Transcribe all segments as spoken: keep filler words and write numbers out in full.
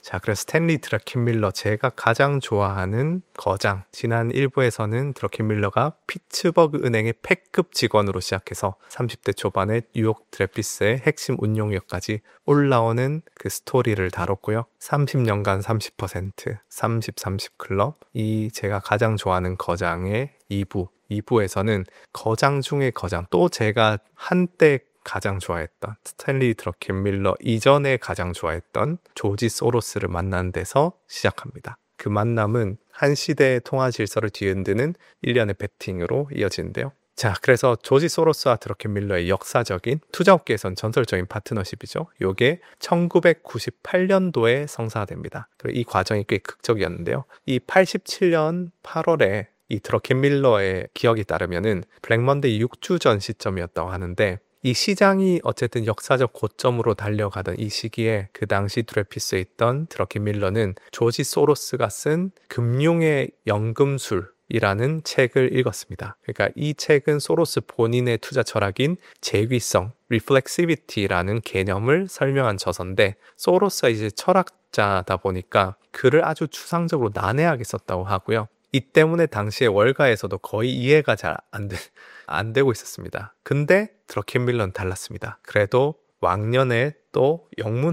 자, 그래서 스탠리 드러켄밀러, 제가 가장 좋아하는 거장. 지난 일 부에서는 드러켄밀러가 피츠버그 은행의 팩급 직원으로 시작해서 삼십 대 초반에 뉴욕 드레피스의 핵심 운용력까지 올라오는 그 스토리를 다뤘고요. 삼십 년간 삼십 퍼센트, 삼십 삼십 클럽, 이 제가 가장 좋아하는 거장의 이 부. 이 부에서는 거장 중의 거장, 또 제가 한때 가장 좋아했던 스탠리 드러켄밀러 이전에 가장 좋아했던 조지 소로스를 만난 데서 시작합니다. 그 만남은 한 시대의 통화 질서를 뒤흔드는 일련의 베팅으로 이어지는데요. 자, 그래서 조지 소로스와 드러켄밀러의 역사적인 투자업계에선 전설적인 파트너십이죠. 이게 천구백구십팔 년도에 성사됩니다. 그리고 이 과정이 꽤 극적이었는데요. 이 팔십칠 년 팔월에 이 드러켄밀러의 기억에 따르면은 블랙먼데이 육 주 전 시점이었다고 하는데, 이 시장이 어쨌든 역사적 고점으로 달려가던 이 시기에 그 당시 드레피스에 있던 드러켄밀러는 조지 소로스가 쓴 금융의 연금술이라는 책을 읽었습니다. 그러니까 이 책은 소로스 본인의 투자 철학인 재위성, reflexivity라는 개념을 설명한 저서인데, 소로스가 이제 철학자다 보니까 글을 아주 추상적으로 난해하게 썼다고 하고요. 이 때문에 당시에 월가에서도 거의 이해가 잘 안 돼, 안 되고 있었습니다. 근데 드러켄밀러는 달랐습니다. 그래도 왕년에 또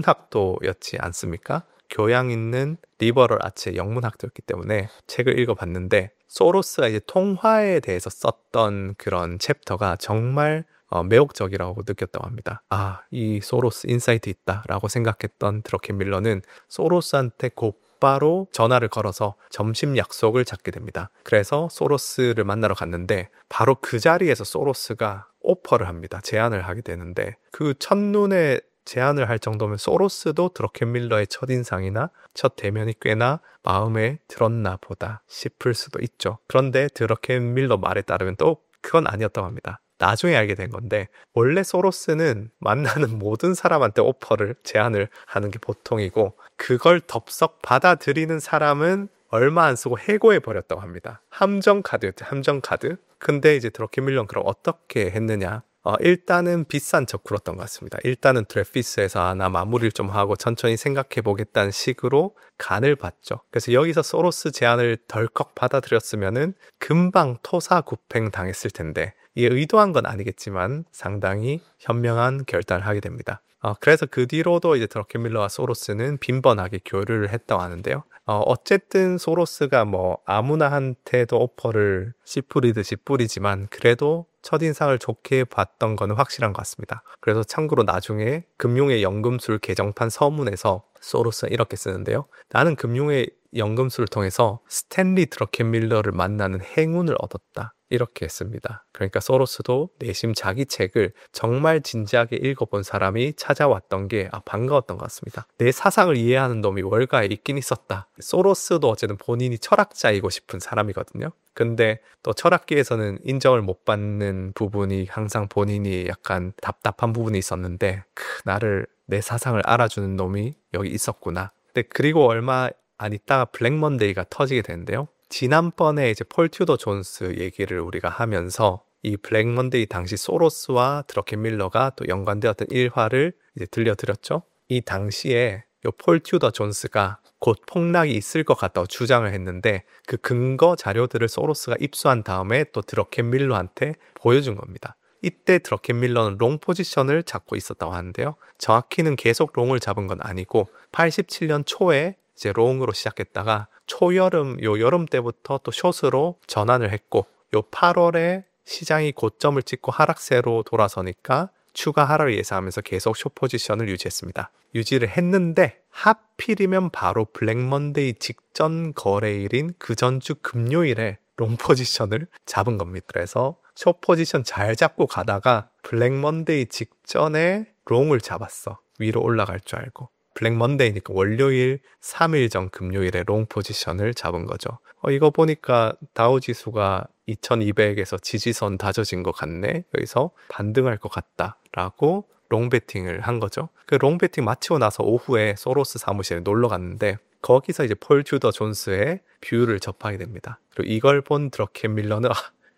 영문학도였지 않습니까? 교양 있는 리버럴 아츠의 영문학도였기 때문에 책을 읽어봤는데, 소로스가 이제 통화에 대해서 썼던 그런 챕터가 정말 어, 매혹적이라고 느꼈다고 합니다. 아, 이 소로스 인사이트 있다라고 생각했던 드러켄밀러는 소로스한테 곧바로 전화를 걸어서 점심 약속을 잡게 됩니다. 그래서 소로스를 만나러 갔는데 바로 그 자리에서 소로스가 오퍼를 합니다. 제안을 하게 되는데, 그 첫눈에 제안을 할 정도면 소로스도 드러켄밀러의 첫인상이나 첫 대면이 꽤나 마음에 들었나 보다 싶을 수도 있죠. 그런데 드러켄밀러 말에 따르면 또 그건 아니었다고 합니다. 나중에 알게 된 건데, 원래 소로스는 만나는 모든 사람한테 오퍼를, 제안을 하는 게 보통이고, 그걸 덥석 받아들이는 사람은 얼마 안 쓰고 해고해 버렸다고 합니다. 함정 카드였죠. 함정 카드. 근데 이제 드러켄밀러는 그럼 어떻게 했느냐? 어, 일단은 비싼 척 굴었던 것 같습니다. 일단은 드레피스에서 아, 나 마무리를 좀 하고 천천히 생각해 보겠다는 식으로 간을 봤죠. 그래서 여기서 소로스 제안을 덜컥 받아들였으면은 금방 토사구팽 당했을 텐데, 이게 의도한 건 아니겠지만 상당히 현명한 결단을 하게 됩니다. 어, 그래서 그 뒤로도 이제 드러켄밀러와 소로스는 빈번하게 교류를 했다고 하는데요. 어, 어쨌든 소로스가 뭐 아무나한테도 오퍼를 씨 뿌리듯이 뿌리지만 그래도 첫인상을 좋게 봤던 거는 확실한 것 같습니다. 그래서 참고로 나중에 금융의 연금술 개정판 서문에서 소로스는 이렇게 쓰는데요. 나는 금융의 연금술을 통해서 스탠리 드러켄밀러를 만나는 행운을 얻었다. 이렇게 했습니다. 그러니까 소로스도 내심 자기 책을 정말 진지하게 읽어본 사람이 찾아왔던 게 아, 반가웠던 것 같습니다. 내 사상을 이해하는 놈이 월가에 있긴 있었다. 소로스도 어쨌든 본인이 철학자이고 싶은 사람이거든요. 근데 또 철학계에서는 인정을 못 받는 부분이 항상 본인이 약간 답답한 부분이 있었는데, 크, 나를, 내 사상을 알아주는 놈이 여기 있었구나. 근데 그리고 얼마 안 있다가 블랙먼데이가 터지게 되는데요. 지난번에 이제 폴 튜더 존스 얘기를 우리가 하면서 이 블랙먼데이 당시 소로스와 드러켄밀러가 또 연관되었던 일화를 이제 들려드렸죠. 이 당시에 요 폴 튜더 존스가 곧 폭락이 있을 것 같다고 주장을 했는데, 그 근거 자료들을 소로스가 입수한 다음에 또 드러켄밀러한테 보여준 겁니다. 이때 드러켄밀러는 롱 포지션을 잡고 있었다고 하는데요. 정확히는 계속 롱을 잡은 건 아니고 팔십칠 년 초에 이제 롱으로 시작했다가 초여름, 요 여름 때부터 또 숏으로 전환을 했고, 요 팔월에 시장이 고점을 찍고 하락세로 돌아서니까 추가 하락을 예상하면서 계속 숏 포지션을 유지했습니다. 유지를 했는데 하필이면 바로 블랙먼데이 직전 거래일인 그 전주 금요일에 롱 포지션을 잡은 겁니다. 그래서 숏 포지션 잘 잡고 가다가 블랙먼데이 직전에 롱을 잡았어. 위로 올라갈 줄 알고. 블랙먼데이니까 월요일 삼 일 전 금요일에 롱 포지션을 잡은 거죠. 어, 이거 보니까 다우지수가 이천이백에서 지지선 다져진 것 같네. 여기서 반등할 것 같다라고 롱 베팅을 한 거죠. 그 롱 베팅 마치고 나서 오후에 소로스 사무실에 놀러 갔는데 거기서 이제 폴 튜더 존스의 뷰를 접하게 됩니다. 그리고 이걸 본 드러켄밀러는 아,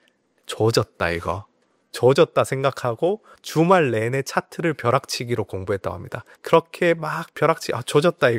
조졌다 이거. 조졌다 생각하고 주말 내내 차트를 벼락치기로 공부했다고 합니다. 그렇게 막 벼락치기, 아, 조졌다 이거.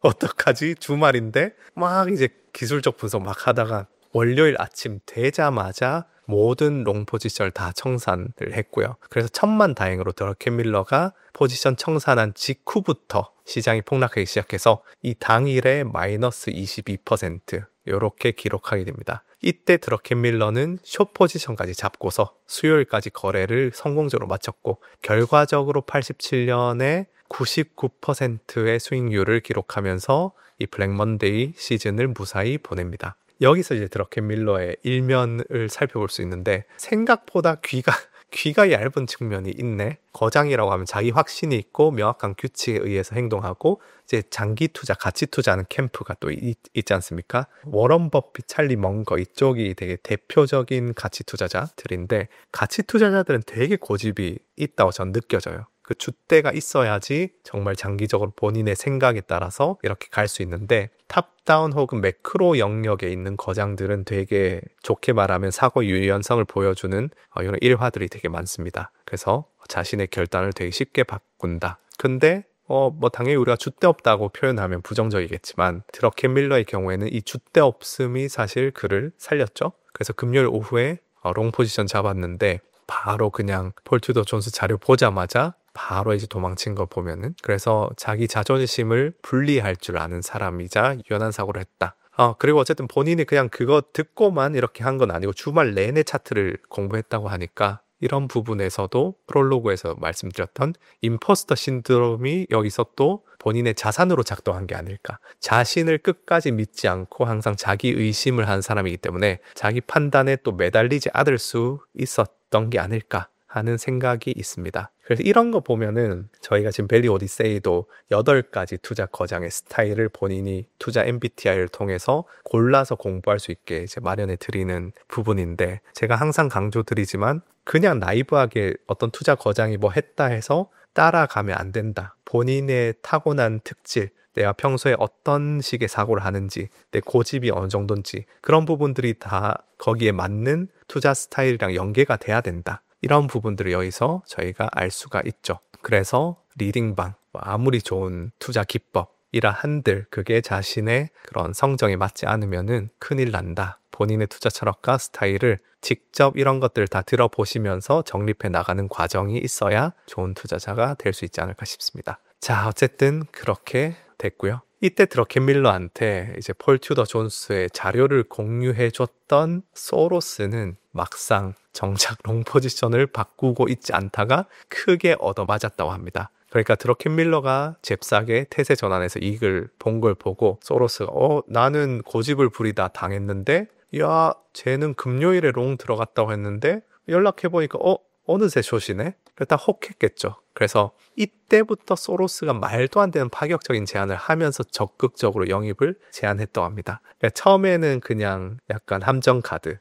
어떡하지? 주말인데 막 이제 기술적 분석 막 하다가 월요일 아침 되자마자 모든 롱 포지션을 다 청산을 했고요. 그래서 천만 다행으로 드러켄 밀러가 포지션 청산한 직후부터 시장이 폭락하기 시작해서 이 당일에 마이너스 이십이 퍼센트 이렇게 기록하게 됩니다. 이때 드러켄 밀러는 숏 포지션까지 잡고서 수요일까지 거래를 성공적으로 마쳤고 결과적으로 팔십칠 년에 구십구 퍼센트의 수익률을 기록하면서 이 블랙 먼데이 시즌을 무사히 보냅니다. 여기서 이제 드러켄 밀러의 일면을 살펴볼 수 있는데 생각보다 귀가 귀가 얇은 측면이 있네. 거장이라고 하면 자기 확신이 있고 명확한 규칙에 의해서 행동하고 이제 장기 투자, 가치 투자하는 캠프가 또 있, 있지 않습니까? 워런 버핏, 찰리 먼거 이쪽이 되게 대표적인 가치 투자자들인데 가치 투자자들은 되게 고집이 있다고 전 느껴져요. 그 줏대가 있어야지 정말 장기적으로 본인의 생각에 따라서 이렇게 갈 수 있는데 탑다운 혹은 매크로 영역에 있는 거장들은 되게 좋게 말하면 사고 유연성을 보여주는 이런 일화들이 되게 많습니다. 그래서 자신의 결단을 되게 쉽게 바꾼다. 근데 어, 뭐 당연히 우리가 줏대 없다고 표현하면 부정적이겠지만 드러켄 밀러의 경우에는 이 줏대 없음이 사실 그를 살렸죠. 그래서 금요일 오후에 롱 포지션 잡았는데 바로 그냥 폴 투더 존스 자료 보자마자 바로 이제 도망친 거 보면은 그래서 자기 자존심을 분리할 줄 아는 사람이자 유연한 사고를 했다. 어, 그리고 어쨌든 본인이 그냥 그거 듣고만 이렇게 한 건 아니고 주말 내내 차트를 공부했다고 하니까 이런 부분에서도 프롤로그에서 말씀드렸던 임포스터 신드롬이 여기서 또 본인의 자산으로 작동한 게 아닐까. 자신을 끝까지 믿지 않고 항상 자기 의심을 한 사람이기 때문에 자기 판단에 또 매달리지 않을 수 있었던 게 아닐까 하는 생각이 있습니다. 그래서 이런 거 보면은 저희가 지금 밸리 오디세이도 여덟 가지 투자 거장의 스타일을 본인이 투자 엠비티아이를 통해서 골라서 공부할 수 있게 이제 마련해 드리는 부분인데 제가 항상 강조드리지만 그냥 나이브하게 어떤 투자 거장이 뭐 했다 해서 따라가면 안 된다. 본인의 타고난 특질, 내가 평소에 어떤 식의 사고를 하는지, 내 고집이 어느 정도인지 그런 부분들이 다 거기에 맞는 투자 스타일이랑 연계가 돼야 된다. 이런 부분들을 여기서 저희가 알 수가 있죠. 그래서 리딩방, 아무리 좋은 투자 기법이라 한들 그게 자신의 그런 성정에 맞지 않으면은 큰일 난다. 본인의 투자 철학과 스타일을 직접 이런 것들을 다 들어보시면서 정립해 나가는 과정이 있어야 좋은 투자자가 될 수 있지 않을까 싶습니다. 자, 어쨌든 그렇게 됐고요. 이때 드러켄 밀러한테 이제 폴 튜더 존스의 자료를 공유해 줬던 소로스는 막상 정작 롱 포지션을 바꾸고 있지 않다가 크게 얻어맞았다고 합니다. 그러니까 드러켄 밀러가 잽싸게 태세 전환해서 이익을 본 걸 보고 소로스가 어 나는 고집을 부리다 당했는데 야 쟤는 금요일에 롱 들어갔다고 했는데 연락해보니까 어 어느새 숏이네? 다 혹했겠죠. 그래서 이때부터 소로스가 말도 안 되는 파격적인 제안을 하면서 적극적으로 영입을 제안했다고 합니다. 그러니까 처음에는 그냥 약간 함정 카드.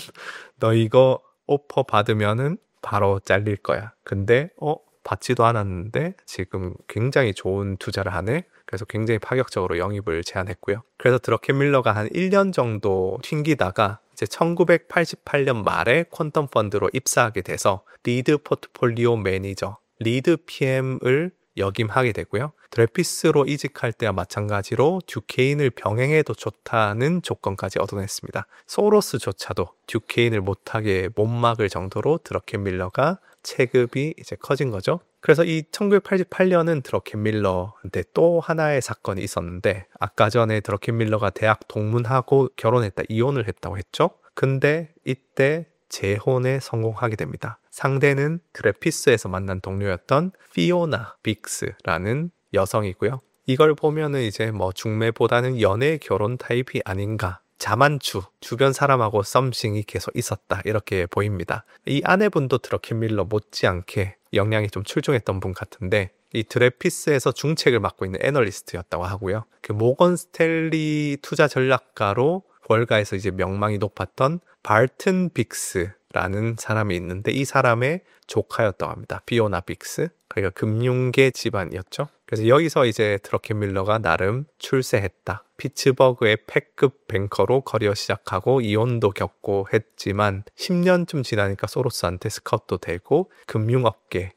너 이거 오퍼 받으면은 바로 잘릴 거야. 근데 어 받지도 않았는데 지금 굉장히 좋은 투자를 하네. 그래서 굉장히 파격적으로 영입을 제안했고요. 그래서 드러켄 밀러가 한 일 년 정도 튕기다가 이제 천구백팔십팔 년 말에 퀀텀 펀드로 입사하게 돼서 리드 포트폴리오 매니저, 리드 피엠을 역임하게 되고요. 드레피스로 이직할 때와 마찬가지로 듀케인을 병행해도 좋다는 조건까지 얻어냈습니다. 소로스조차도 듀케인을 못하게 못 막을 정도로 드러켄 밀러가 체급이 이제 커진 거죠. 그래서 이 천구백팔십팔 년은 드러켄 밀러한테 또 하나의 사건이 있었는데 아까 전에 드러켄 밀러가 대학 동문하고 결혼했다, 이혼을 했다고 했죠. 근데 이때 재혼에 성공하게 됩니다. 상대는 드레피스에서 만난 동료였던 피오나 빅스라는 여성이고요. 이걸 보면은 이제 뭐 중매보다는 연애 결혼 타입이 아닌가. 자만추, 주변 사람하고 썸씽이 계속 있었다 이렇게 보입니다. 이 아내분도 드러켄 밀러 못지않게 역량이 좀 출중했던 분 같은데 이 드레피스에서 중책을 맡고 있는 애널리스트였다고 하고요. 그 모건 스탠리 투자 전략가로 월가에서 이제 명망이 높았던 발튼 빅스라는 사람이 있는데 이 사람의 조카였다고 합니다. 피오나 빅스. 그러니까 금융계 집안이었죠. 그래서 여기서 이제 드러켄 밀러가 나름 출세했다. 피츠버그의 패급 뱅커로 커리어 시작하고 이혼도 겪고 했지만 십 년쯤 지나니까 소로스한테 스카웃도 되고 금융업계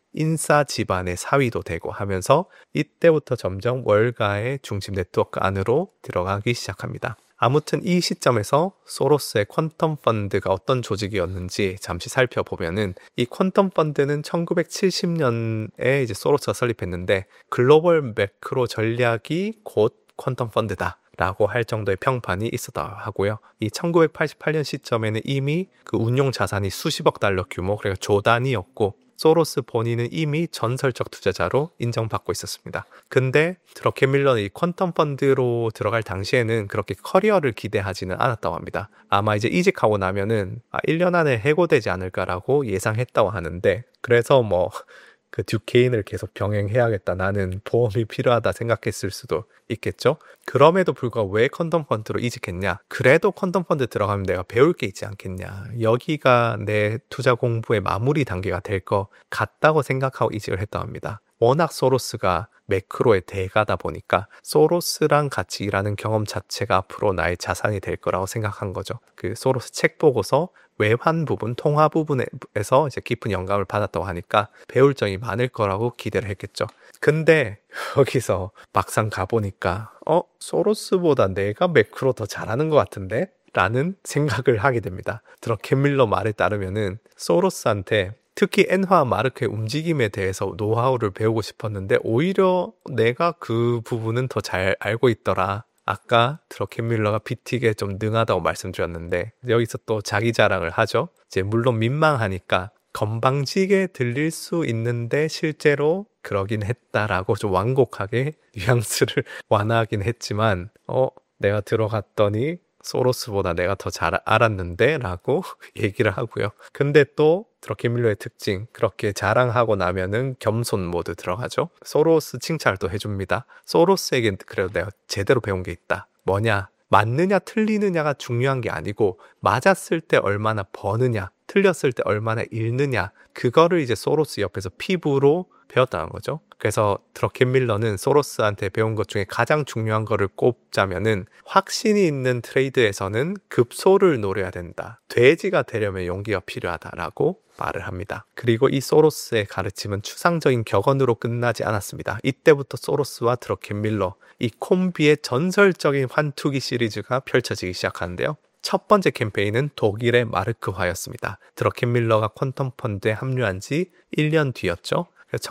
인싸 집안의 사위도 되고 하면서 이때부터 점점 월가의 중심 네트워크 안으로 들어가기 시작합니다. 아무튼 이 시점에서 소로스의 퀀텀 펀드가 어떤 조직이었는지 잠시 살펴보면은, 이 퀀텀 펀드는 천구백칠십 년에 이제 소로스가 설립했는데 글로벌 매크로 전략이 곧 퀀텀 펀드다 라고 할 정도의 평판이 있었다 하고요. 이 천구백팔십팔 년 시점에는 이미 그 운용 자산이 수십억 달러 규모, 그러니까 조 단위였고 소로스 본인은 이미 전설적 투자자로 인정받고 있었습니다. 근데 드러켄 밀러는 이 퀀텀 펀드로 들어갈 당시에는 그렇게 커리어를 기대하지는 않았다고 합니다. 아마 이제 이직하고 나면은 아, 일 년 안에 해고되지 않을까라고 예상했다고 하는데, 그래서 뭐 그 듀케인을 계속 병행해야겠다, 나는 보험이 필요하다 생각했을 수도 있겠죠. 그럼에도 불구하고 왜 퀀텀 펀드로 이직했냐? 그래도 퀀텀 펀드 들어가면 내가 배울 게 있지 않겠냐, 여기가 내 투자 공부의 마무리 단계가 될 것 같다고 생각하고 이직을 했다고 합니다. 워낙 소로스가 매크로의 대가다 보니까 소로스랑 같이 일하는 경험 자체가 앞으로 나의 자산이 될 거라고 생각한 거죠. 그 소로스 책 보고서 외환 부분, 통화 부분에서 이제 깊은 영감을 받았다고 하니까 배울 점이 많을 거라고 기대를 했겠죠. 근데 여기서 막상 가보니까 어? 소로스보다 내가 매크로 더 잘하는 것 같은데? 라는 생각을 하게 됩니다. 드러켄 밀러 말에 따르면은 소로스한테 특히 엔화 마르크의 움직임에 대해서 노하우를 배우고 싶었는데 오히려 내가 그 부분은 더 잘 알고 있더라. 아까 드러켄 밀러가 비틱에 좀 능하다고 말씀드렸는데 여기서 또 자기 자랑을 하죠. 이제 물론 민망하니까 건방지게 들릴 수 있는데 실제로 그러긴 했다라고 좀 완곡하게 뉘앙스를 완화하긴 했지만 어 내가 들어갔더니 소로스보다 내가 더 잘 알았는데 라고 얘기를 하고요. 근데 또 드러켄 밀러의 특징, 그렇게 자랑하고 나면은 겸손 모드 들어가죠. 소로스 칭찬을 또 해줍니다. 소로스에겐 그래도 내가 제대로 배운 게 있다. 뭐냐? 맞느냐 틀리느냐가 중요한 게 아니고 맞았을 때 얼마나 버느냐, 틀렸을 때 얼마나 잃느냐, 그거를 이제 소로스 옆에서 피부로 배웠다는 거죠. 그래서 드러켄 밀러는 소로스한테 배운 것 중에 가장 중요한 거를 꼽자면은 확신이 있는 트레이드에서는 급소를 노려야 된다. 돼지가 되려면 용기가 필요하다라고 말을 합니다. 그리고 이 소로스의 가르침은 추상적인 격언으로 끝나지 않았습니다. 이때부터 소로스와 드러켄 밀러, 이 콤비의 전설적인 환투기 시리즈가 펼쳐지기 시작하는데요. 첫 번째 캠페인은 독일의 마르크화였습니다. 드러켄 밀러가 퀀텀 펀드에 합류한 지 일 년 뒤였죠.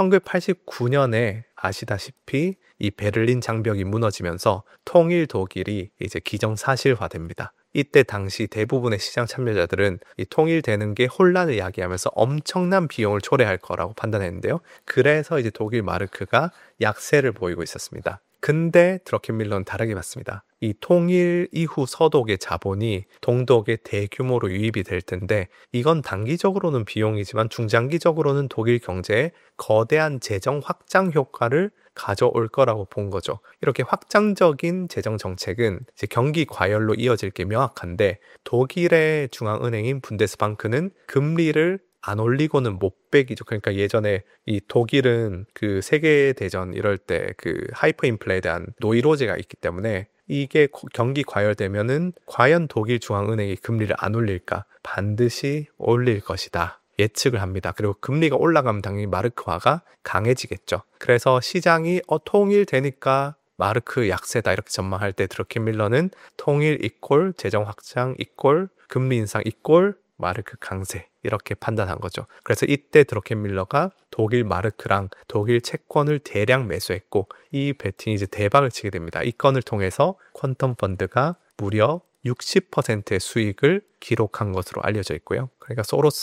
천구백팔십구 년에 아시다시피 이 베를린 장벽이 무너지면서 통일 독일이 이제 기정사실화됩니다. 이때 당시 대부분의 시장 참여자들은 이 통일되는 게 혼란을 야기하면서 엄청난 비용을 초래할 거라고 판단했는데요. 그래서 이제 독일 마르크가 약세를 보이고 있었습니다. 근데 드러켄 밀러는 다르게 봤습니다. 이 통일 이후 서독의 자본이 동독에 대규모로 유입이 될 텐데 이건 단기적으로는 비용이지만 중장기적으로는 독일 경제에 거대한 재정 확장 효과를 가져올 거라고 본 거죠. 이렇게 확장적인 재정 정책은 이제 경기 과열로 이어질 게 명확한데 독일의 중앙은행인 분데스방크는 금리를 안 올리고는 못 빼기죠. 그러니까 예전에 이 독일은 그 세계대전 이럴 때 그 하이퍼 인플레에 대한 노이로제가 있기 때문에 이게 경기 과열되면은 과연 독일 중앙은행이 금리를 안 올릴까? 반드시 올릴 것이다. 예측을 합니다. 그리고 금리가 올라가면 당연히 마르크화가 강해지겠죠. 그래서 시장이 어, 통일되니까 마르크 약세다 이렇게 전망할 때 드러켄 밀러는 통일 이꼴 재정 확장 이꼴 금리 인상 이꼴 마르크 강세 이렇게 판단한 거죠. 그래서 이때 드러켄 밀러가 독일 마르크랑 독일 채권을 대량 매수했고 이 베팅이 이제 대박을 치게 됩니다. 이 건을 통해서 퀀텀 펀드가 무려 육십 퍼센트의 수익을 기록한 것으로 알려져 있고요. 그러니까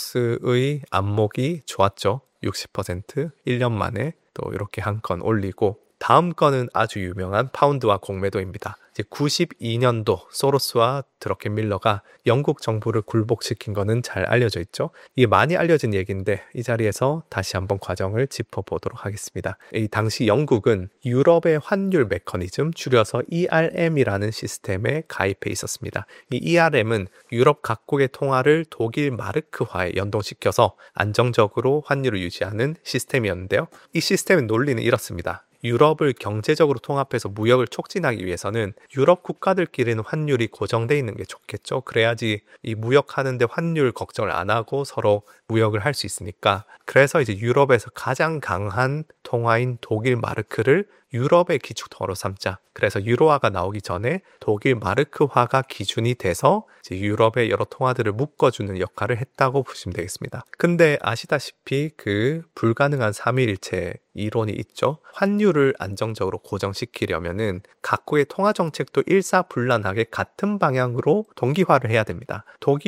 소로스의 안목이 좋았죠. 육십 퍼센트 일 년 만에 또 이렇게 한 건 올리고, 다음 건은 아주 유명한 파운드와 공매도입니다. 이제 구십이 년도 소로스와 드러켄 밀러가 영국 정부를 굴복시킨 거는 잘 알려져 있죠. 이게 많이 알려진 얘기인데 이 자리에서 다시 한번 과정을 짚어보도록 하겠습니다. 이 당시 영국은 유럽의 환율 메커니즘, 줄여서 이알엠이라는 시스템에 가입해 있었습니다. 이 이알엠은 유럽 각국의 통화를 독일 마르크화에 연동시켜서 안정적으로 환율을 유지하는 시스템이었는데요. 이 시스템의 논리는 이렇습니다. 유럽을 경제적으로 통합해서 무역을 촉진하기 위해서는 유럽 국가들끼리는 환율이 고정돼 있는 게 좋겠죠. 그래야지 이 무역하는데 환율 걱정을 안 하고 서로 무역을 할 수 있으니까. 그래서 이제 유럽에서 가장 강한 통화인 독일 마르크를 유럽의 기축통화로 삼자. 그래서 유로화가 나오기 전에 독일 마르크화가 기준이 돼서 이제 유럽의 여러 통화들을 묶어주는 역할을 했다고 보시면 되겠습니다. 근데 아시다시피 그 불가능한 삼위일체 이론이 있죠. 환율을 안정적으로 고정시키려면은 각국의 통화 정책도 일사불란하게 같은 방향으로 동기화를 해야 됩니다.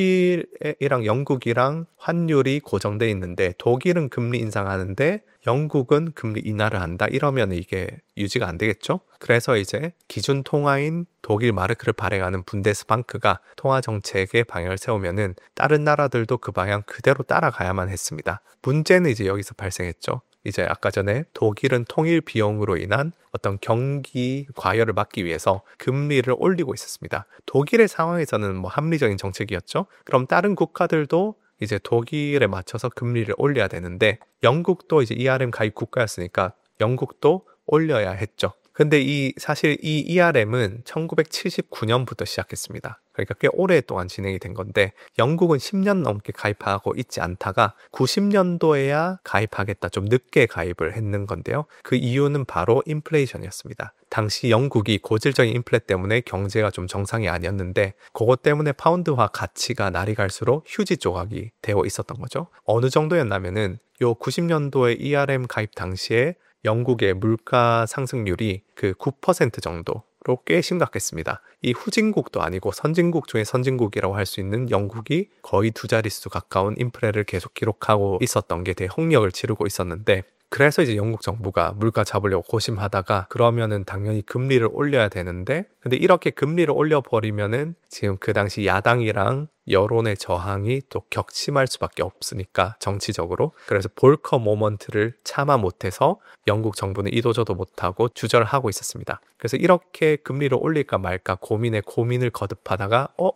독일이랑 영국이랑 환율이 고정돼 있는데 독일은 금리 인상하는데 영국은 금리 인하를 한다. 이러면 이게 유지가 안 되겠죠. 그래서 이제 기준 통화인 독일 마르크를 발행하는 분데스방크가 통화 정책의 방향을 세우면은 다른 나라들도 그 방향 그대로 따라가야만 했습니다. 문제는 이제 여기서 발생했죠. 이제 아까 전에 독일은 통일 비용으로 인한 어떤 경기 과열을 막기 위해서 금리를 올리고 있었습니다. 독일의 상황에서는 뭐 합리적인 정책이었죠. 그럼 다른 국가들도 이제 독일에 맞춰서 금리를 올려야 되는데 영국도 이제 이알엠 가입 국가였으니까 영국도 올려야 했죠. 근데 이 사실 이 이알엠은 천구백칠십구 년부터 시작했습니다. 그러니까 꽤 오랫동안 진행이 된 건데 영국은 십 년 넘게 가입하고 있지 않다가 구십 년도에야 가입하겠다, 좀 늦게 가입을 했는 건데요. 그 이유는 바로 인플레이션이었습니다. 당시 영국이 고질적인 인플레 때문에 경제가 좀 정상이 아니었는데 그것 때문에 파운드화 가치가 날이 갈수록 휴지 조각이 되어 있었던 거죠. 어느 정도였냐면은 요 구십 년도에 이알엠 가입 당시에 영국의 물가 상승률이 그 구 퍼센트 정도로 꽤 심각했습니다. 이 후진국도 아니고 선진국 중에 선진국이라고 할 수 있는 영국이 거의 두 자릿수 가까운 인플레를 계속 기록하고 있었던 게 되게 홍역을 치르고 있었는데 그래서 이제 영국 정부가 물가 잡으려고 고심하다가 그러면은 당연히 금리를 올려야 되는데 근데 이렇게 금리를 올려버리면은 지금 그 당시 야당이랑 여론의 저항이 또 격침할 수밖에 없으니까 정치적으로 그래서 볼커 모먼트를 참아 못해서 영국 정부는 이도저도 못하고 주저하고 있었습니다. 그래서 이렇게 금리를 올릴까 말까 고민에 고민을 거듭하다가 어?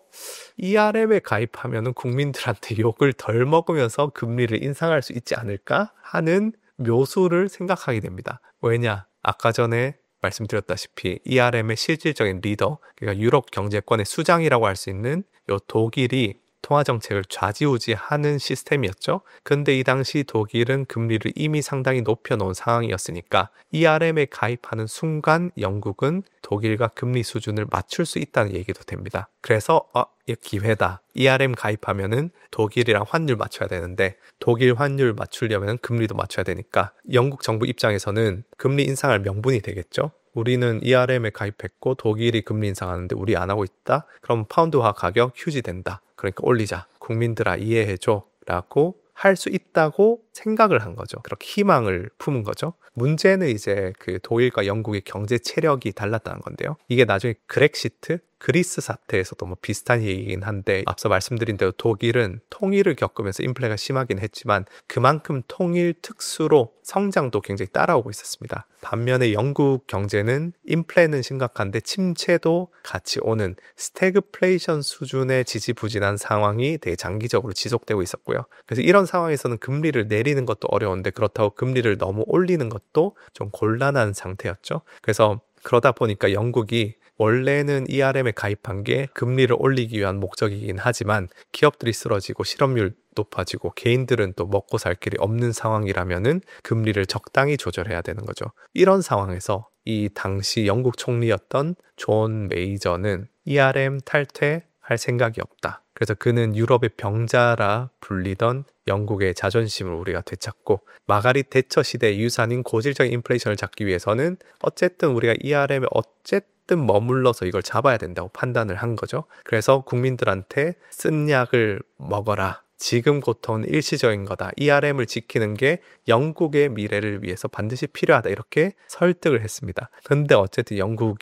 이알엠에 가입하면은 국민들한테 욕을 덜 먹으면서 금리를 인상할 수 있지 않을까 하는 묘수를 생각하게 됩니다. 왜냐? 아까 전에 말씀드렸다시피 이알엠의 실질적인 리더, 그러니까 유럽 경제권의 수장이라고 할 수 있는 요 독일이 통화 정책을 좌지우지하는 시스템이었죠. 근데 이 당시 독일은 금리를 이미 상당히 높여놓은 상황이었으니까 이알엠에 가입하는 순간 영국은 독일과 금리 수준을 맞출 수 있다는 얘기도 됩니다. 그래서 어, 이 기회다. 이알엠 가입하면은 독일이랑 환율 맞춰야 되는데 독일 환율 맞추려면 금리도 맞춰야 되니까 영국 정부 입장에서는 금리 인상할 명분이 되겠죠. 우리는 이알엠에 가입했고 독일이 금리 인상하는데 우리 안 하고 있다? 그럼 파운드화 가격 휴지된다. 그러니까 올리자. 국민들아 이해해줘. 라고 할 수 있다고 생각을 한 거죠. 그렇게 희망을 품은 거죠. 문제는 이제 그 독일과 영국의 경제 체력이 달랐다는 건데요. 이게 나중에 그렉시트, 그리스 사태에서도 뭐 비슷한 얘기긴 한데 앞서 말씀드린 대로 독일은 통일을 겪으면서 인플레가 심하긴 했지만 그만큼 통일 특수로 성장도 굉장히 따라오고 있었습니다. 반면에 영국 경제는 인플레는 심각한데 침체도 같이 오는 스태그플레이션 수준의 지지부진한 상황이 되게 장기적으로 지속되고 있었고요. 그래서 이런 상황에서는 금리를 내리는 것도 어려운데 그렇다고 금리를 너무 올리는 것도 좀 곤란한 상태였죠. 그래서 그러다 보니까 영국이 원래는 이알엠에 가입한 게 금리를 올리기 위한 목적이긴 하지만 기업들이 쓰러지고 실업률 높아지고 개인들은 또 먹고 살 길이 없는 상황이라면은 금리를 적당히 조절해야 되는 거죠. 이런 상황에서 이 당시 영국 총리였던 존 메이저는 이알엠 탈퇴할 생각이 없다. 그래서 그는 유럽의 병자라 불리던 영국의 자존심을 우리가 되찾고 마가릿 대처 시대의 유산인 고질적인 인플레이션을 잡기 위해서는 어쨌든 우리가 이알엠에 어쨌든 머물러서 이걸 잡아야 된다고 판단을 한 거죠. 그래서 국민들한테 쓴 약을 먹어라. 지금 고통은 일시적인 거다. 이알엠을 지키는 게 영국의 미래를 위해서 반드시 필요하다. 이렇게 설득을 했습니다. 근데 어쨌든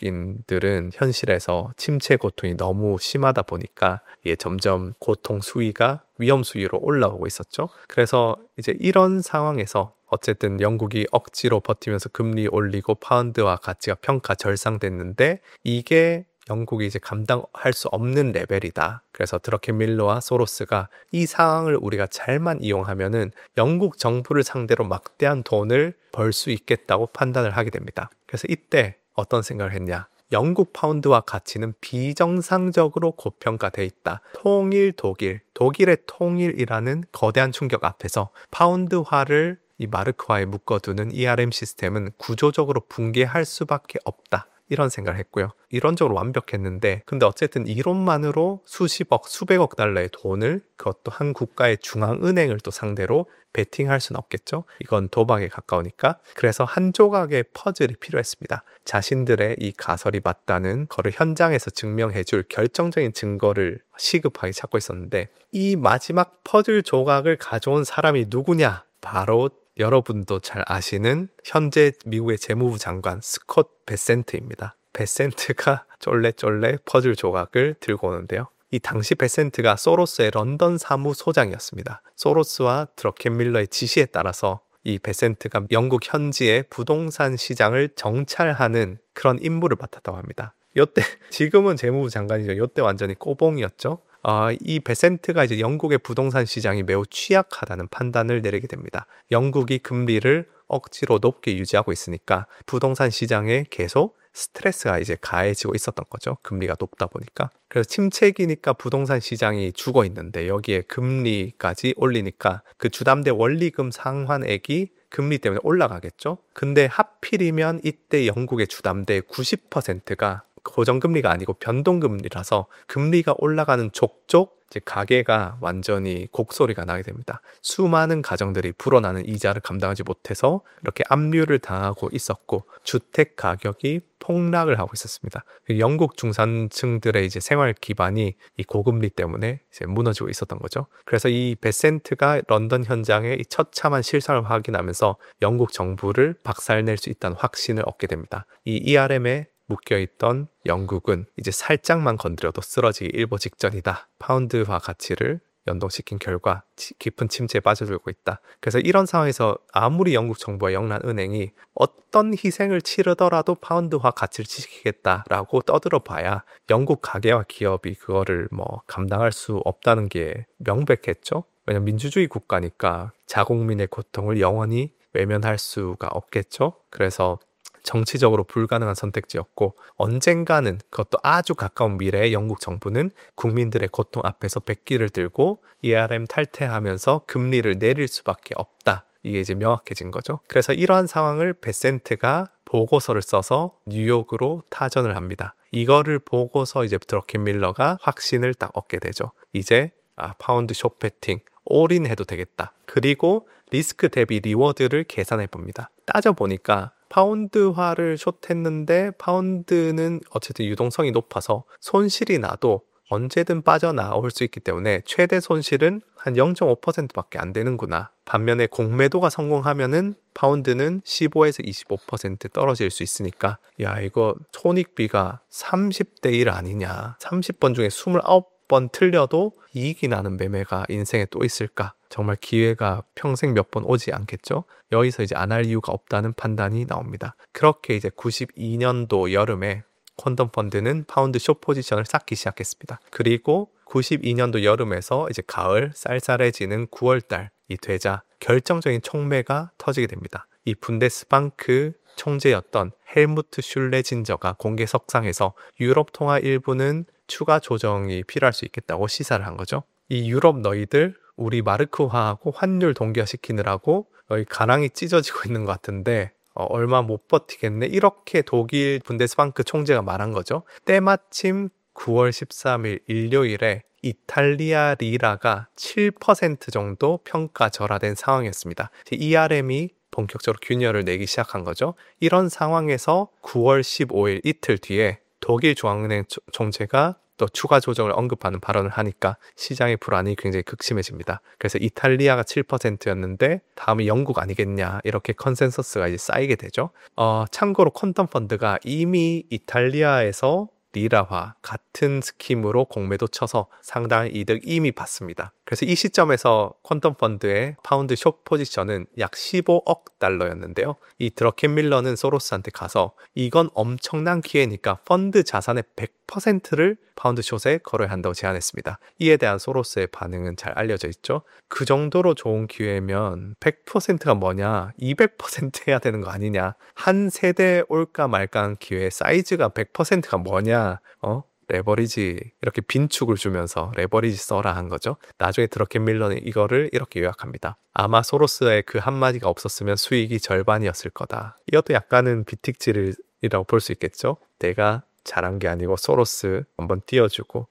영국인들은 현실에서 침체 고통이 너무 심하다 보니까 이게 점점 고통 수위가 위험 수위로 올라오고 있었죠. 그래서 이제 이런 상황에서 어쨌든 영국이 억지로 버티면서 금리 올리고 파운드화 가치가 평가 절상됐는데 이게 영국이 이제 감당할 수 없는 레벨이다. 그래서 드러켄 밀러와 소로스가 이 상황을 우리가 잘만 이용하면은 영국 정부를 상대로 막대한 돈을 벌 수 있겠다고 판단을 하게 됩니다. 그래서 이때 어떤 생각을 했냐? 영국 파운드와 가치는 비정상적으로 고평가돼 있다. 통일 독일, 독일의 통일이라는 거대한 충격 앞에서 파운드화를 이 마르크화에 묶어두는 이알엠 시스템은 구조적으로 붕괴할 수밖에 없다. 이런 생각을 했고요. 이론적으로 완벽했는데 근데 어쨌든 이론만으로 수십억, 수백억 달러의 돈을 그것도 한 국가의 중앙은행을 또 상대로 베팅할 수는 없겠죠. 이건 도박에 가까우니까. 그래서 한 조각의 퍼즐이 필요했습니다. 자신들의 이 가설이 맞다는 거를 현장에서 증명해줄 결정적인 증거를 시급하게 찾고 있었는데 이 마지막 퍼즐 조각을 가져온 사람이 누구냐? 바로 여러분도 잘 아시는 현재 미국의 재무부 장관 스콧 베센트입니다. 베센트가 쫄래쫄래 퍼즐 조각을 들고 오는데요. 이 당시 베센트가 소로스의 런던 사무소장이었습니다. 소로스와 드러켄 밀러의 지시에 따라서 이 베센트가 영국 현지의 부동산 시장을 정찰하는 그런 임무를 맡았다고 합니다. 요때 지금은 재무부 장관이죠. 요때 완전히 꼬봉이었죠. 어, 이 베센트가 이제 영국의 부동산 시장이 매우 취약하다는 판단을 내리게 됩니다. 영국이 금리를 억지로 높게 유지하고 있으니까 부동산 시장에 계속 스트레스가 이제 가해지고 있었던 거죠. 금리가 높다 보니까. 그래서 침체기니까 부동산 시장이 죽어 있는데 여기에 금리까지 올리니까 그 주담대 원리금 상환액이 금리 때문에 올라가겠죠. 근데 하필이면 이때 영국의 주담대의 구십 퍼센트가 고정금리가 아니고 변동금리라서 금리가 올라가는 족족 이제 가계가 완전히 곡소리가 나게 됩니다. 수많은 가정들이 불어나는 이자를 감당하지 못해서 이렇게 압류를 당하고 있었고 주택 가격이 폭락을 하고 있었습니다. 영국 중산층들의 이제 생활 기반이 이 고금리 때문에 이제 무너지고 있었던 거죠. 그래서 이 베센트가 런던 현장에 이 처참한 실상을 확인하면서 영국 정부를 박살낼 수 있다는 확신을 얻게 됩니다. 이 이알엠에 묶여있던 영국은 이제 살짝만 건드려도 쓰러지기 일보 직전이다. 파운드화 가치를 연동시킨 결과 깊은 침체에 빠져들고 있다. 그래서 이런 상황에서 아무리 영국 정부와 영란은행이 어떤 희생을 치르더라도 파운드화 가치를 지키겠다라고 떠들어 봐야 영국 가계와 기업이 그거를 뭐 감당할 수 없다는 게 명백했죠. 왜냐면 민주주의 국가니까 자국민의 고통을 영원히 외면할 수가 없겠죠. 그래서 정치적으로 불가능한 선택지였고 언젠가는 그것도 아주 가까운 미래에 영국 정부는 국민들의 고통 앞에서 백기를 들고 이알엠 탈퇴하면서 금리를 내릴 수밖에 없다. 이게 이제 명확해진 거죠. 그래서 이러한 상황을 베센트가 보고서를 써서 뉴욕으로 타전을 합니다. 이거를 보고서 이제 드러켄 밀러가 확신을 딱 얻게 되죠. 이제 아, 파운드 쇼패팅 올인해도 되겠다. 그리고 리스크 대비 리워드를 계산해 봅니다. 따져보니까 파운드화를 숏했는데 파운드는 어쨌든 유동성이 높아서 손실이 나도 언제든 빠져나올 수 있기 때문에 최대 손실은 한 영 점 오 퍼센트밖에 안 되는구나. 반면에 공매도가 성공하면은 파운드는 십오에서 이십오 퍼센트 떨어질 수 있으니까 야 이거 손익비가 삼십 대 일 아니냐. 삼십 번 중에 이십구 번 틀려도 이익이 나는 매매가 인생에 또 있을까? 정말 기회가 평생 몇 번 오지 않겠죠? 여기서 이제 안 할 이유가 없다는 판단이 나옵니다. 그렇게 이제 구십이 년도 여름에 퀀텀 펀드는 파운드 숏 포지션을 쌓기 시작했습니다. 그리고 구십이 년도 여름에서 이제 가을 쌀쌀해지는 구월 달이 되자 결정적인 촉매가 터지게 됩니다. 이 분데스방크 총재였던 헬무트 슐레진저가 공개석상에서 유럽 통화 일부는 추가 조정이 필요할 수 있겠다고 시사를 한 거죠. 이 유럽 너희들 우리 마르크화하고 환율 동기화시키느라고 여기 가랑이 찢어지고 있는 것 같은데 어, 얼마 못 버티겠네. 이렇게 독일 분데스방크 총재가 말한 거죠. 때마침 구월 십삼일 일요일에 이탈리아 리라가 칠 퍼센트 정도 평가절하된 상황이었습니다. 이알엠이 본격적으로 균열을 내기 시작한 거죠. 이런 상황에서 구월 십오일 이틀 뒤에 독일 중앙은행 총재가 또 추가 조정을 언급하는 발언을 하니까 시장의 불안이 굉장히 극심해집니다. 그래서 이탈리아가 칠 퍼센트였는데 다음이 영국 아니겠냐 이렇게 컨센서스가 이제 쌓이게 되죠. 어, 참고로 퀀텀 펀드가 이미 이탈리아에서 리라화 같은 스킴으로 공매도 쳐서 상당한 이득 이미 봤습니다. 그래서 이 시점에서 퀀텀 펀드의 파운드 숏 포지션은 약 십오억 달러였는데요. 이 드러켄 밀러는 소로스한테 가서 이건 엄청난 기회니까 펀드 자산의 백 퍼센트를 파운드 숏에 걸어야 한다고 제안했습니다. 이에 대한 소로스의 반응은 잘 알려져 있죠. 그 정도로 좋은 기회면 백 퍼센트가 뭐냐, 이백 퍼센트 해야 되는 거 아니냐, 한 세대 올까 말까한 기회 사이즈가 백 퍼센트가 뭐냐, 어? 레버리지, 이렇게 빈축을 주면서 레버리지 써라 한 거죠. 나중에 드러켄 밀러는 이거를 이렇게 요약합니다. 아마 소로스의 그 한마디가 없었으면 수익이 절반이었을 거다. 이것도 약간은 비틱질이라고 볼 수 있겠죠. 내가 잘한 게 아니고 소로스 한번 띄워주고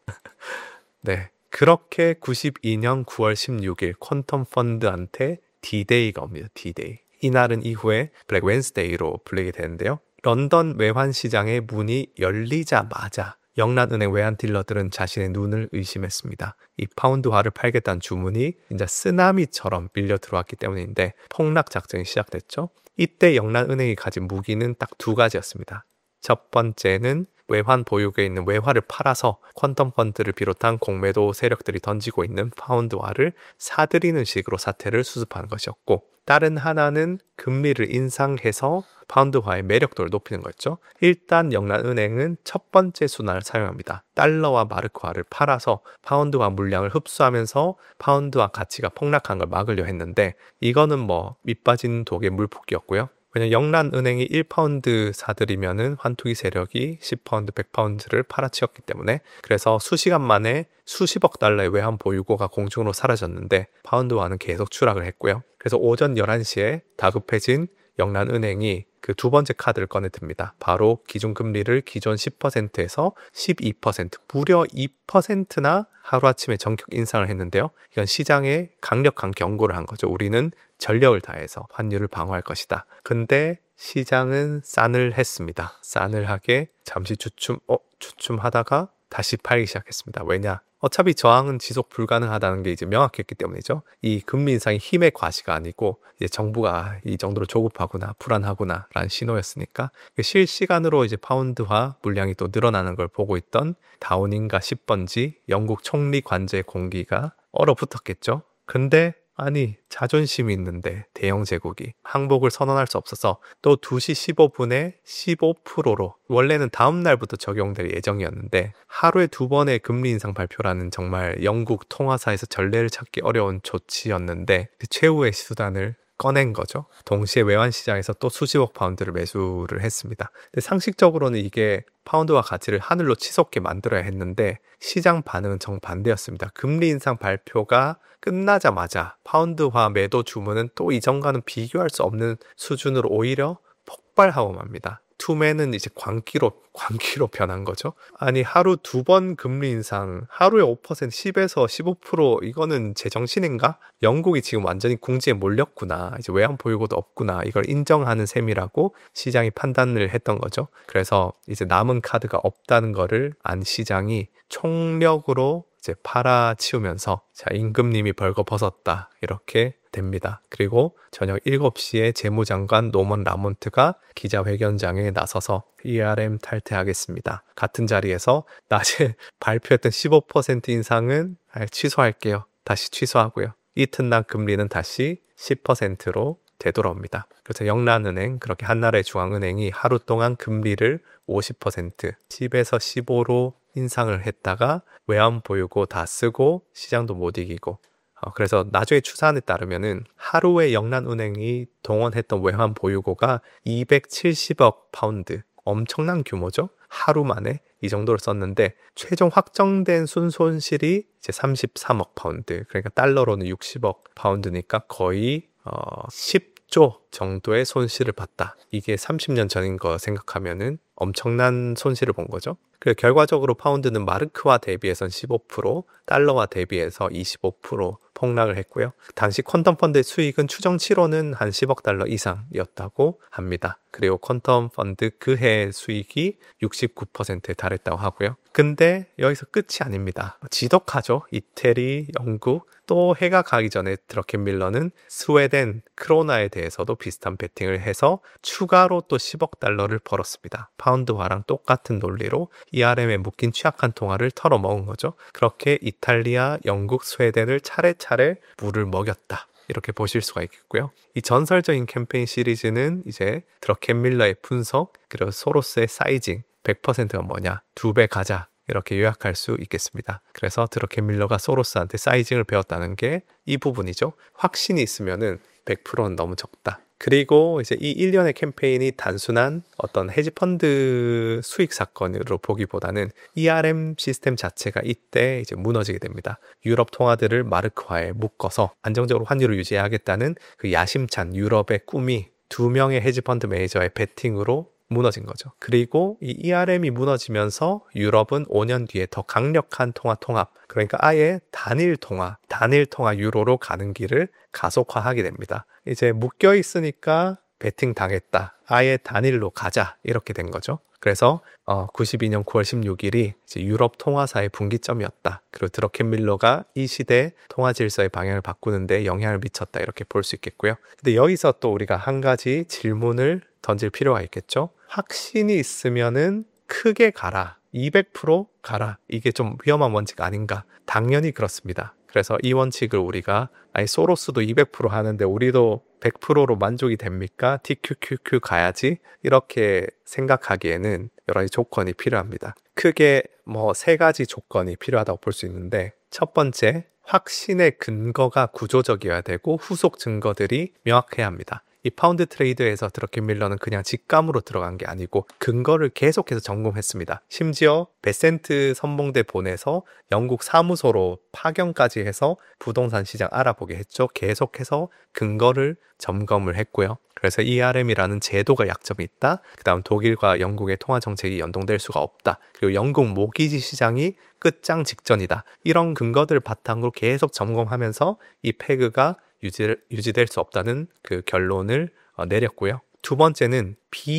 네, 그렇게 구십이 년 구월 십육일 퀀텀 펀드한테 디데이가 옵니다. 디데이. 이날은 이후에 블랙 웬스데이로 불리게 되는데요. 런던 외환시장의 문이 열리자마자 영란은행 외환 딜러들은 자신의 눈을 의심했습니다. 이 파운드화를 팔겠다는 주문이 이제 쓰나미처럼 밀려 들어왔기 때문인데 폭락 작전이 시작됐죠. 이때 영란은행이 가진 무기는 딱 두 가지였습니다. 첫 번째는 외환 보유고에 있는 외화를 팔아서 퀀텀 펀드를 비롯한 공매도 세력들이 던지고 있는 파운드화를 사들이는 식으로 사태를 수습하는 것이었고, 다른 하나는 금리를 인상해서 파운드화의 매력도를 높이는 거였죠. 일단 영란은행은 첫 번째 수단을 사용합니다. 달러와 마르크화를 팔아서 파운드화 물량을 흡수하면서 파운드화 가치가 폭락한 걸 막으려 했는데, 이거는 뭐 밑빠진 독의 물폭이었고요. 왜냐면 영란은행이 일 파운드 사들이면은 환투기 세력이 십 파운드, 백 파운드를 팔아치웠기 때문에, 그래서 수시간 만에 수십억 달러의 외환 보유고가 공중으로 사라졌는데 파운드화는 계속 추락을 했고요. 그래서 오전 열한 시에 다급해진 영란은행이 그 두 번째 카드를 꺼내 듭니다. 바로 기준금리를 기존 십 퍼센트에서 십이 퍼센트, 무려 이 퍼센트나 하루아침에 전격 인상을 했는데요. 이건 시장에 강력한 경고를 한 거죠. 우리는 전력을 다해서 환율을 방어할 것이다. 근데 시장은 싸늘했습니다. 싸늘하게 잠시 주춤, 어, 주춤하다가 다시 팔기 시작했습니다. 왜냐? 어차피 저항은 지속 불가능하다는 게 이제 명확했기 때문이죠. 이 금리 인상이 힘의 과시가 아니고 이제 정부가 이 정도로 조급하구나, 불안하구나 라는 신호였으니까 실시간으로 이제 파운드화 물량이 또 늘어나는 걸 보고 있던 다우닝가 십 번지 영국 총리 관저의 공기가 얼어붙었겠죠. 근데 아니, 자존심이 있는데 대영 제국이 항복을 선언할 수 없어서 또 두 시 십오 분에 십오 퍼센트로, 원래는 다음 날부터 적용될 예정이었는데 하루에 두 번의 금리 인상 발표라는 정말 영국 통화사에서 전례를 찾기 어려운 조치였는데 그 최후의 수단을 꺼낸 거죠. 동시에 외환시장에서 또 수십억 파운드를 매수를 했습니다. 근데 상식적으로는 이게 파운드화 가치를 하늘로 치솟게 만들어야 했는데 시장 반응은 정반대였습니다. 금리 인상 발표가 끝나자마자 파운드화 매도 주문은 또 이전과는 비교할 수 없는 수준으로 오히려 폭발하고 맙니다. 투매는 이제 광기로, 광기로 변한 거죠. 아니, 하루 두 번 금리 인상, 하루에 오 퍼센트, 십에서 십오 퍼센트, 이거는 제정신인가? 영국이 지금 완전히 궁지에 몰렸구나. 이제 외환 보유고도 없구나. 이걸 인정하는 셈이라고 시장이 판단을 했던 거죠. 그래서 이제 남은 카드가 없다는 거를 안 시장이 총력으로 이제 팔아치우면서 자, 임금님이 벌거벗었다. 이렇게 됩니다. 그리고 저녁 일곱 시에 재무장관 노먼 라몬트가 기자회견장에 나서서 이알엠 탈퇴하겠습니다. 같은 자리에서 낮에 발표했던 십오 퍼센트 인상은 취소할게요. 다시 취소하고요. 이튿날 금리는 다시 십 퍼센트로 되돌아옵니다. 그래서 영란은행, 그렇게 한나라의 중앙은행이 하루 동안 금리를 오십 퍼센트, 십에서 십오로 인상을 했다가 외환 보유고 다 쓰고 시장도 못 이기고, 어, 그래서 나중에 추산에 따르면은 하루에 영란은행이 동원했던 외환 보유고가 이백칠십억 파운드, 엄청난 규모죠. 하루 만에 이 정도를 썼는데 최종 확정된 순손실이 이제 삼십삼억 파운드, 그러니까 달러로는 육십억 파운드니까 거의 어, 십조 정도의 손실을 봤다. 이게 삼십 년 전인 거 생각하면은 엄청난 손실을 본 거죠. 그래서 결과적으로 파운드는 마르크화 대비해선 십오 퍼센트, 달러화 대비해서 이십오 퍼센트 폭락을 했고요. 당시 퀀텀 펀드의 수익은 추정치로는 한 십억 달러 이상이었다고 합니다. 그리고 퀀텀 펀드 그 해 수익이 육십구 퍼센트에 달했다고 하고요. 근데 여기서 끝이 아닙니다. 지독하죠. 이태리, 영국, 또 해가 가기 전에 드러켄 밀러는 스웨덴, 크로나에 대해서도 비슷한 베팅을 해서 추가로 또 십억 달러를 벌었습니다. 파운드화랑 똑같은 논리로 이알엠에 묶인 취약한 통화를 털어먹은 거죠. 그렇게 이탈리아, 영국, 스웨덴을 차례차례 물을 먹였다. 이렇게 보실 수가 있겠고요. 이 전설적인 캠페인 시리즈는 이제 드러켄 밀러의 분석, 그리고 소로스의 사이징, 백 퍼센트가 뭐냐, 두 배 가자, 이렇게 요약할 수 있겠습니다. 그래서 드러켄 밀러가 소로스한테 사이징을 배웠다는 게 이 부분이죠. 확신이 있으면은 백 퍼센트는 너무 적다. 그리고 이제 이 일련의 캠페인이 단순한 어떤 헤지펀드 수익 사건으로 보기보다는 이알엠 시스템 자체가 이때 이제 무너지게 됩니다. 유럽 통화들을 마르크화에 묶어서 안정적으로 환율을 유지하겠다는 그 야심찬 유럽의 꿈이 두 명의 헤지펀드 매니저의 베팅으로 무너진 거죠. 그리고 이 이알엠이 무너지면서 유럽은 오 년 뒤에 더 강력한 통화 통합, 그러니까 아예 단일 통화, 단일 통화 유로로 가는 길을 가속화하게 됩니다. 이제 묶여 있으니까 베팅 당했다. 아예 단일로 가자. 이렇게 된 거죠. 그래서 어, 구십이 년 구월 십육일이 이제 유럽 통화사의 분기점이었다. 그리고 드러켄 밀러가 이 시대 통화 질서의 방향을 바꾸는데 영향을 미쳤다. 이렇게 볼 수 있겠고요. 근데 여기서 또 우리가 한 가지 질문을 던질 필요가 있겠죠. 확신이 있으면은 크게 가라. 이백 퍼센트 가라. 이게 좀 위험한 원칙 아닌가? 당연히 그렇습니다. 그래서 이 원칙을 우리가 아니 소로스도 이백 퍼센트 하는데 우리도 백 퍼센트로 만족이 됩니까? 티큐큐큐 가야지? 이렇게 생각하기에는 여러 가지 조건이 필요합니다. 크게 뭐 세 가지 조건이 필요하다고 볼 수 있는데, 첫 번째, 확신의 근거가 구조적이어야 되고 후속 증거들이 명확해야 합니다. 이 파운드 트레이드에서 드러켄 밀러는 그냥 직감으로 들어간 게 아니고 근거를 계속해서 점검했습니다. 심지어 베센트 선봉대 보내서 영국 사무소로 파견까지 해서 부동산 시장 알아보게 했죠. 계속해서 근거를 점검을 했고요. 그래서 이알엠이라는 제도가 약점이 있다. 그 다음 독일과 영국의 통화 정책이 연동될 수가 없다. 그리고 영국 모기지 시장이 끝장 직전이다. 이런 근거들을 바탕으로 계속 점검하면서 이 페그가 유지, 유지될 수 없다는 그 결론을 어, 내렸고요. 두 번째는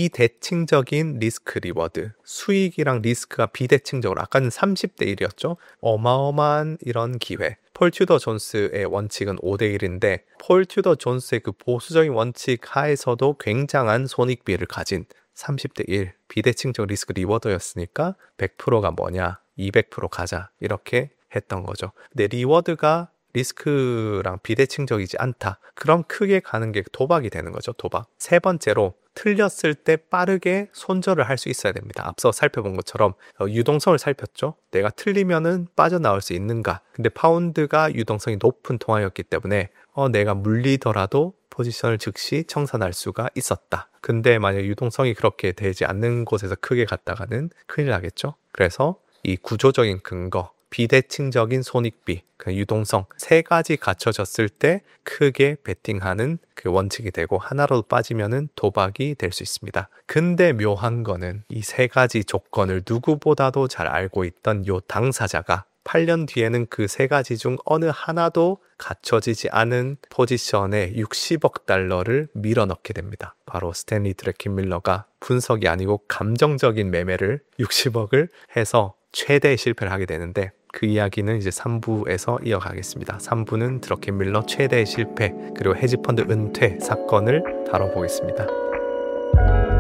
비대칭적인 리스크 리워드. 수익이랑 리스크가 비대칭적으로, 아까는 삼십 대 일이었죠. 어마어마한 이런 기회. 폴 튜더 존스의 원칙은 오 대 일인데 폴 튜더 존스의 그 보수적인 원칙 하에서도 굉장한 손익비를 가진 삼십 대 일 비대칭적 리스크 리워드였으니까 백 퍼센트가 뭐냐, 이백 퍼센트 가자, 이렇게 했던 거죠. 근데 리워드가 리스크랑 비대칭적이지 않다. 그럼 크게 가는 게 도박이 되는 거죠. 도박. 세 번째로, 틀렸을 때 빠르게 손절을 할 수 있어야 됩니다. 앞서 살펴본 것처럼 유동성을 살폈죠. 내가 틀리면은 빠져나올 수 있는가. 근데 파운드가 유동성이 높은 통화였기 때문에 어, 내가 물리더라도 포지션을 즉시 청산할 수가 있었다. 근데 만약 유동성이 그렇게 되지 않는 곳에서 크게 갔다가는 큰일 나겠죠. 그래서 이 구조적인 근거, 비대칭적인 손익비, 그 유동성 세 가지 갖춰졌을 때 크게 베팅하는 그 원칙이 되고, 하나로 빠지면은 도박이 될 수 있습니다. 근데 묘한 거는 이 세 가지 조건을 누구보다도 잘 알고 있던 요 당사자가 팔 년 뒤에는 그 세 가지 중 어느 하나도 갖춰지지 않은 포지션에 육십억 달러를 밀어넣게 됩니다. 바로 스탠리 드러켄 밀러가 분석이 아니고 감정적인 매매를 육십억을 해서 최대 실패를 하게 되는데, 그 이야기는 이제 삼 부에서 이어가겠습니다. 삼 부는 드러켄 밀러 최대 실패, 그리고 헤지펀드 은퇴 사건을 다뤄보겠습니다.